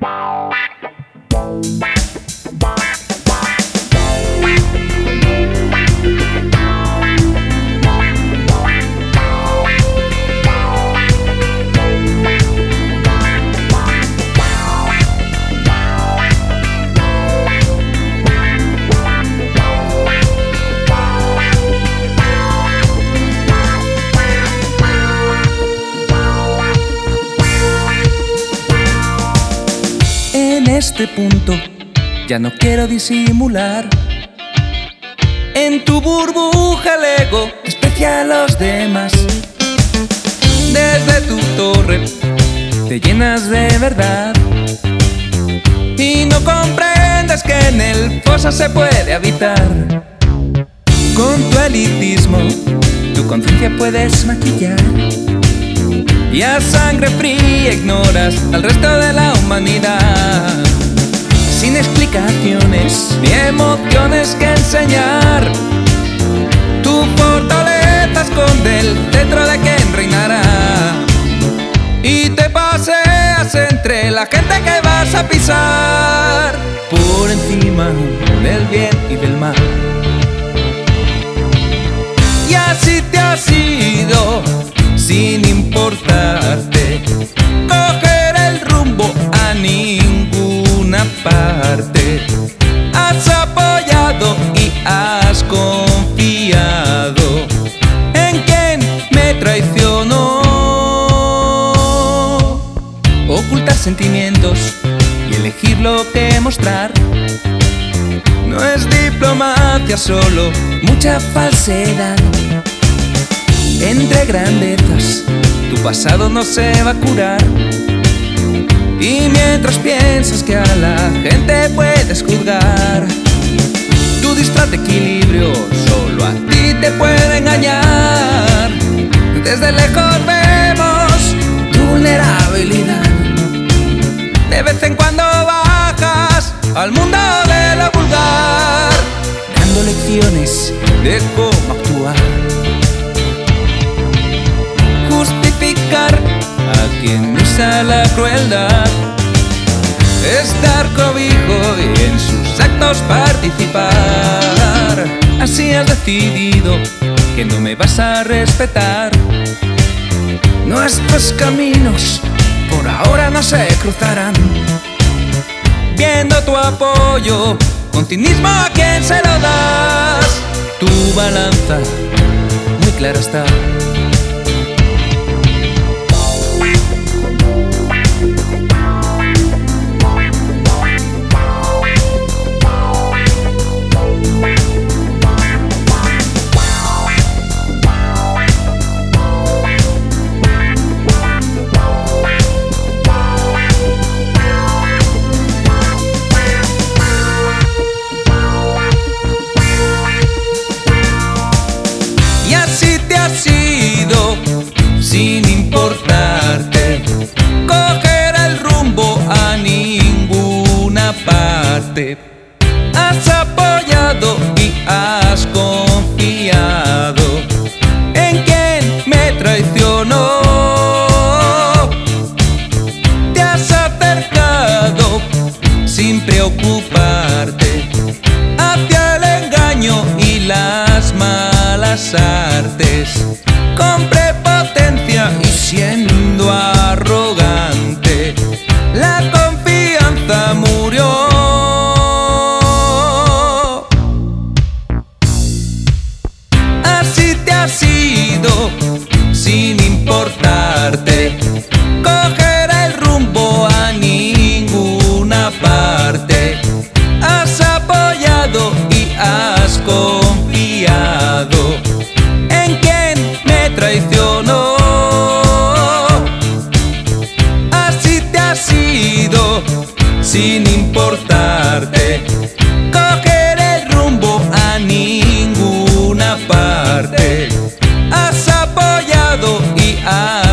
En este punto ya no quiero disimular. En tu burbuja el ego desprecia a los demás. Desde tu torre te llenas de verdad y no comprendes que en el foso se puede habitar. Con tu elitismo tu conciencia puedes maquillar y a sangre fría ignoras al resto de la humanidad. Sin explicaciones ni emociones que enseñar, tu fortaleza esconde el cetro de quien reinará. Y te paseas entre la gente que vas a pisar, por encima del bien y del mal. Y así te has ido sin importarte coger el rumbo a ninguna parte. Has apoyado y has confiado en quien me traicionó. Ocultar sentimientos y elegir lo que mostrar no es diplomacia, solo mucha falsedad. Entre grandezas tu pasado no se va a curar, y mientras piensas que a la gente puedes juzgar, tu disfraz de equilibrio solo a ti te puede engañar. Desde lejos vemos tu vulnerabilidad. De vez en cuando bajas al mundo de lo vulgar, dando lecciones de cómo actuar. Justificar a quien usa la crueldad es dar cobijo y en sus actos participar. Así has decidido que no me vas a respetar. Nuestros caminos por ahora no se cruzarán. Viendo tu apoyo, con cinismo a quien se lo das, tu balanza muy clara está. Y así te has ido sin importarte coger el rumbo a ninguna parte. Has apoyado y has confiado en quien me traicionó. Te has acercado sin preocuparte hacia el engaño y las malas artes, con prepotencia y siendo arrogante. La confianza murió. Así te has ido sin importarte coger el rumbo a ninguna parte. Has apoyado y has confiado en quien me traicionó. Así te has ido sin importarte coger el rumbo a ninguna parte. Has apoyado y has